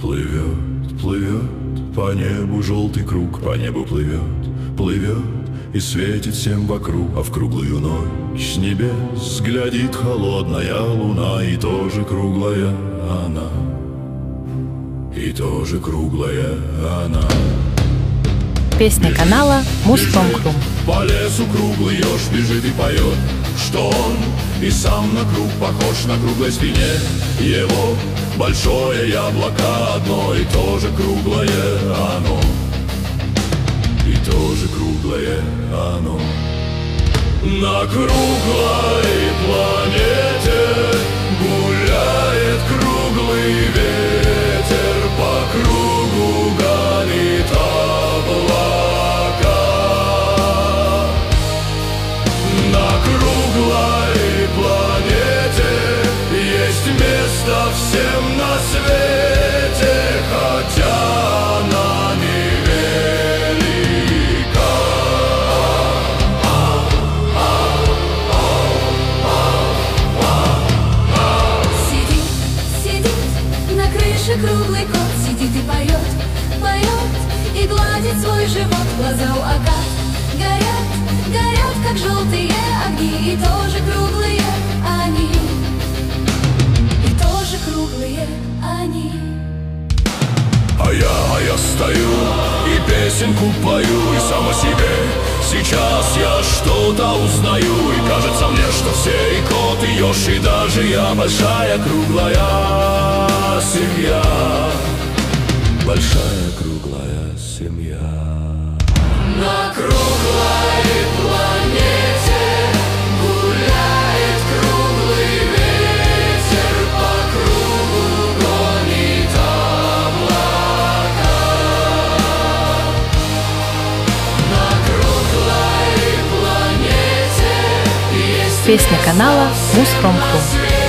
Плывет, плывет по небу желтый круг, по небу плывет, плывет и светит всем вокруг. А в круглую ночь с небес глядит холодная луна, и тоже круглая она, и тоже круглая она. Песня канала Муспромхрум. По лесу круглый еж бежит и поет, что он и сам на круг похож, на круглой спине его большое яблоко одно, и тоже круглое оно, и тоже круглое оно. На круглой планете гуляет круглый ветер, по кругу гонит облака. На круглой планете есть место всем на свете, хотя она невелика. Сидит на крыше круглый кот, сидит и поет, поет и гладит свой живот. Глаза у агат горят, горят, как желтые огни, и тоже круглые они, и тоже круглые они. А я стою и песенку пою, и сам о себе сейчас я что-то узнаю. И кажется мне, что все и кот, и еж, и даже я большая круглая семья, большая круглая семья. На круглой планете гуляет круглый ветер, по кругу гонит облака. На круглой планете есть Песня канала Муспромхрум.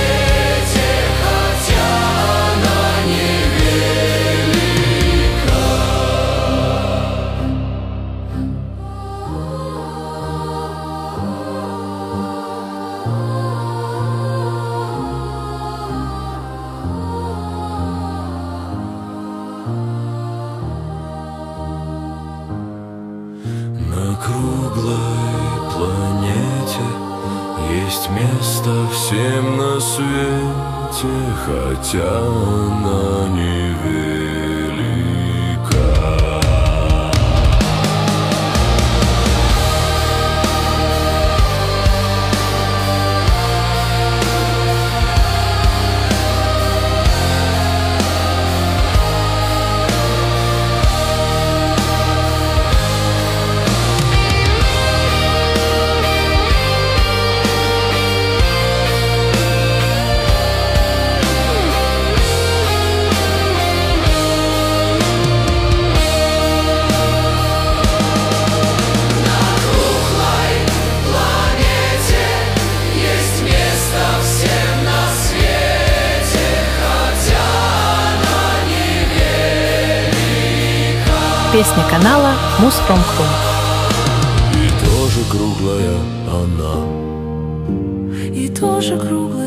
На круглой планете есть место всем на свете, хотя она невелика. Песня канала Муспромхрум. И тоже круглая она, И тоже круглая.